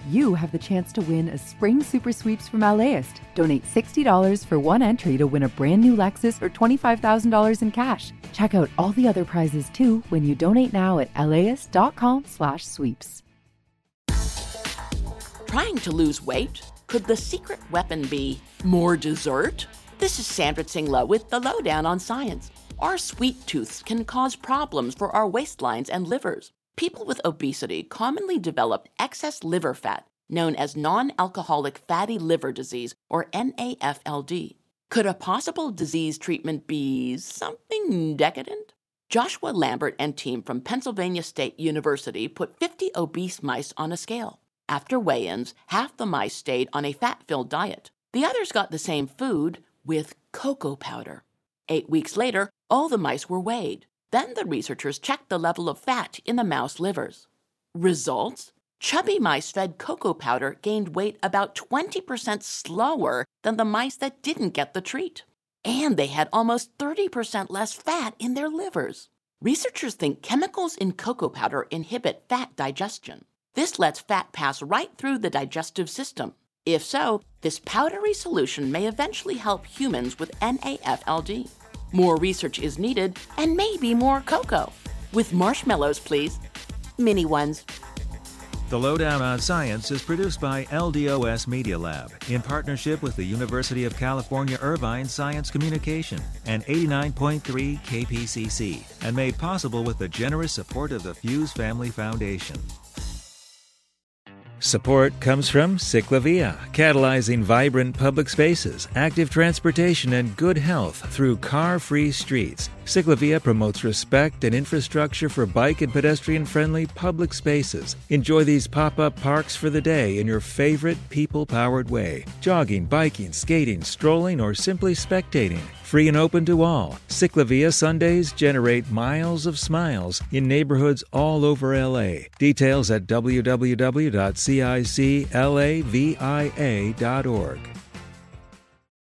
you have the chance to win a spring super sweeps from LAist. Donate $60 for one entry to win a brand new Lexus or $25,000 in cash. Check out all the other prizes too when you donate now at laist.com/sweeps. Trying to lose weight? Could the secret weapon be more dessert? This is Sandra Tsingla with The Lowdown on Science. Our sweet tooths can cause problems for our waistlines and livers. People with obesity commonly develop excess liver fat, known as non-alcoholic fatty liver disease, or NAFLD. Could a possible disease treatment be something decadent? Joshua Lambert and team from Pennsylvania State University put 50 obese mice on a scale. After weigh-ins, half the mice stayed on a fat-filled diet. The others got the same food with cocoa powder. 8 weeks later, all the mice were weighed. Then the researchers checked the level of fat in the mouse livers. Results? Chubby mice fed cocoa powder gained weight about 20% slower than the mice that didn't get the treat. And they had almost 30% less fat in their livers. Researchers think chemicals in cocoa powder inhibit fat digestion. This lets fat pass right through the digestive system. If so, this powdery solution may eventually help humans with NAFLD. More research is needed, and maybe more cocoa. With marshmallows, please. Mini ones. The Lowdown on Science is produced by LDOS Media Lab in partnership with the University of California Irvine Science Communication and 89.3 KPCC, and made possible with the generous support of the Fuse Family Foundation. Support comes from Ciclavia, catalyzing vibrant public spaces, active transportation, and good health through car-free streets. Ciclavia promotes respect and infrastructure for bike and pedestrian-friendly public spaces. Enjoy these pop-up parks for the day in your favorite people-powered way. Jogging, biking, skating, strolling, or simply spectating. Free and open to all. Ciclavia Sundays generate miles of smiles in neighborhoods all over LA. Details at www.ciclavia.org.